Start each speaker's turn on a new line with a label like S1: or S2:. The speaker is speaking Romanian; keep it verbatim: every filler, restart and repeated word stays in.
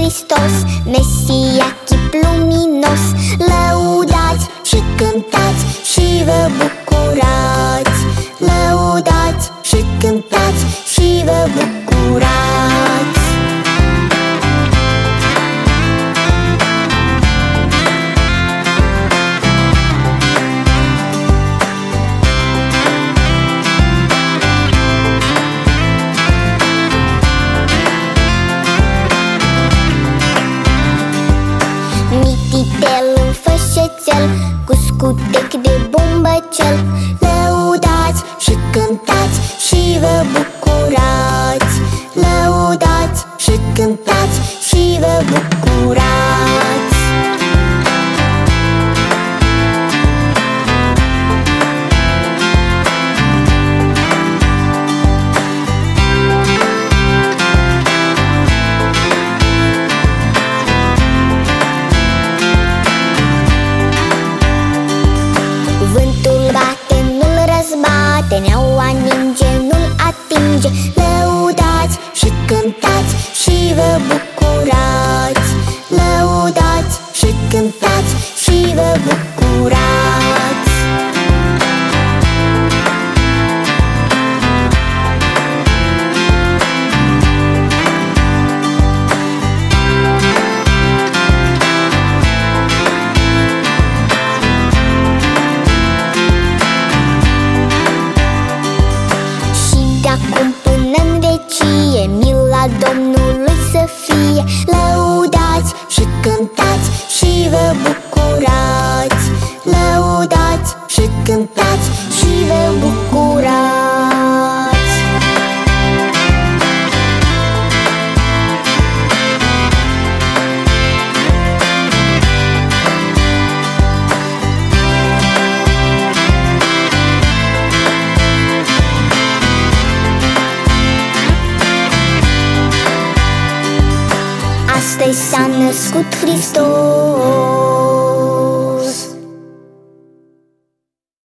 S1: Hristos, Mesia chip luminos. Lăudați și cântați și vă bucurați. Lăudați și cântați și vă bucurați. Mititelul fă șețel cu scutec de bombăcel. Lăudați și cântați și vă bucurați. Lăudați și cântați și vă bucurați. Vântul bate, nu-l răzbate, neaua ninge, nu-l atinge. Lăudați și cântați și vă bucurați. Lăudați și cântați și vă bucurați. Acum până-n vecie, mila Domnului să fie. Lăudați și cântați și vă bucurați. Lăudați și cântați și vă bucurați. Astăzi s-a născut Hristos.